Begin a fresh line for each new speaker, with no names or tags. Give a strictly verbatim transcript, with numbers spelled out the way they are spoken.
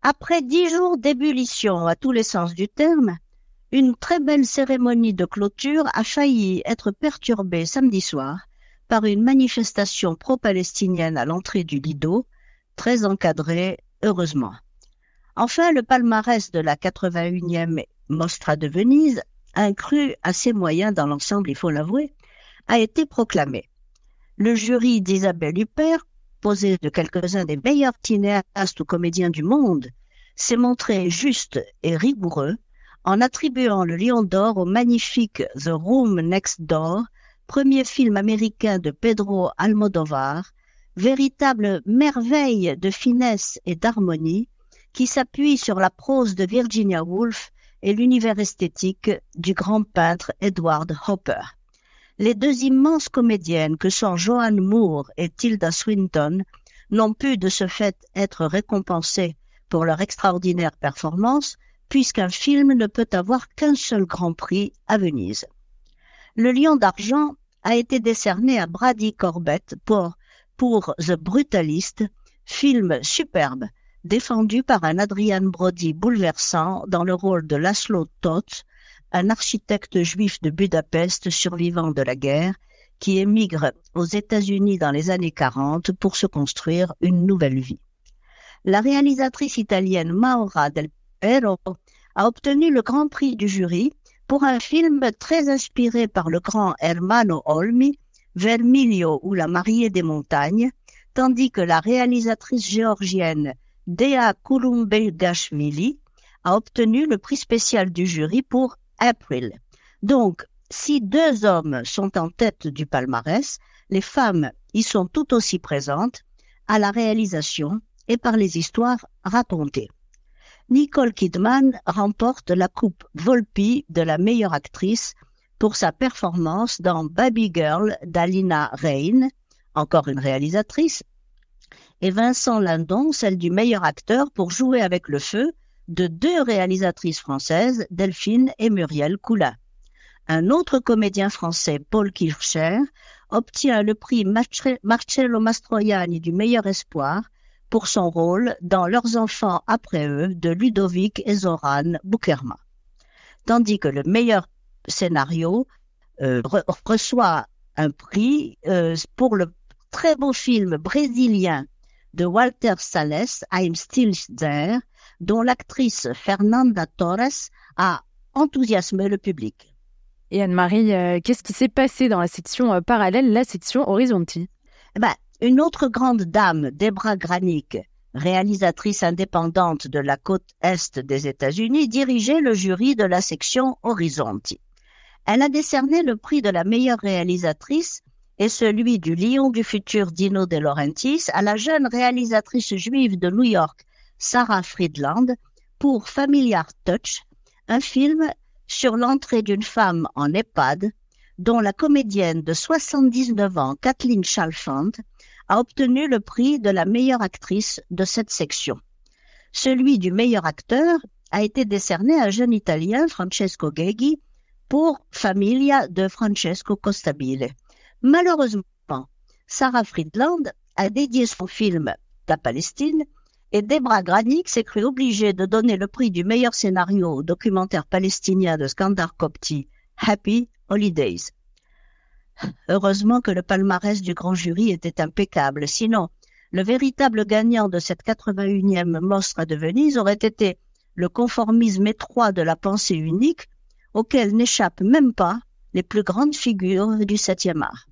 Après dix jours d'ébullition à tous les sens du terme, une très belle cérémonie de clôture a failli être perturbée samedi soir par une manifestation pro-palestinienne à l'entrée du Lido, très encadrée, heureusement. Enfin, le palmarès de la quatre-vingt-unième Mostra de Venise, inclus à ses moyens dans l'ensemble, il faut l'avouer, a été proclamé. Le jury d'Isabelle Huppert, composé de quelques-uns des meilleurs cinéastes ou comédiens du monde, s'est montré juste et rigoureux en attribuant le Lion d'Or au magnifique The Room Next Door, premier film américain de Pedro Almodóvar, véritable merveille de finesse et d'harmonie qui s'appuie sur la prose de Virginia Woolf et l'univers esthétique du grand peintre Edward Hopper. Les deux immenses comédiennes que sont Joanne Moore et Tilda Swinton n'ont pu de ce fait être récompensées pour leur extraordinaire performance, puisqu'un film ne peut avoir qu'un seul grand prix à Venise. Le Lion d'argent a été décerné à Brady Corbett pour, pour The Brutalist, film superbe, défendu par un Adrian Brody bouleversant dans le rôle de Laszlo Toth, un architecte juif de Budapest survivant de la guerre, qui émigre aux États-Unis dans les années quarante pour se construire une nouvelle vie. La réalisatrice italienne Maura Del Piero a obtenu le Grand Prix du jury pour un film très inspiré par le grand Ermanno Olmi, Vermiglio ou La mariée des montagnes, tandis que la réalisatrice géorgienne Dea Kulumbegashvili a obtenu le prix spécial du jury pour April. Donc, si deux hommes sont en tête du palmarès, les femmes y sont tout aussi présentes à la réalisation et par les histoires racontées. Nicole Kidman remporte la coupe Volpi de la meilleure actrice pour sa performance dans Baby Girl d'Alina Rein, encore une réalisatrice, et Vincent Lindon, celle du meilleur acteur pour Jouer avec le feu, de deux réalisatrices françaises, Delphine et Muriel Coulin. Un autre comédien français, Paul Kircher, obtient le prix Marcello Mastroianni du meilleur espoir pour son rôle dans Leurs enfants après eux de Ludovic et Zoran Boukerma. Tandis que le meilleur scénario euh, re- reçoit un prix euh, pour le très beau film brésilien de Walter Salles, I'm Still There, dont l'actrice Fernanda Torres a enthousiasmé le public.
Et Anne-Marie, euh, qu'est-ce qui s'est passé dans la section euh, parallèle, la section Horizonti?
Eh ben, une autre grande dame, Debra Granik, réalisatrice indépendante de la côte est des États-Unis, dirigeait le jury de la section Horizonti. Elle a décerné le prix de la meilleure réalisatrice et celui du Lion du futur Dino De Laurentiis à la jeune réalisatrice juive de New York, Sarah Friedland, pour Familiar Touch, un film sur l'entrée d'une femme en EHPAD, dont la comédienne de soixante-dix-neuf ans, Kathleen Chalfant, a obtenu le prix de la meilleure actrice de cette section. Celui du meilleur acteur a été décerné à un jeune Italien, Francesco Gheghi, pour Famiglia de Francesco Costabile. Malheureusement, Sarah Friedland a dédié son film La Palestine et Debra Granik s'est crue obligée de donner le prix du meilleur scénario au documentaire palestinien de Skandar Kopti, Happy Holidays. Heureusement que le palmarès du grand jury était impeccable, sinon le véritable gagnant de cette quatre-vingt-unième Mostra de Venise aurait été le conformisme étroit de la pensée unique auquel n'échappent même pas les plus grandes figures du septième art.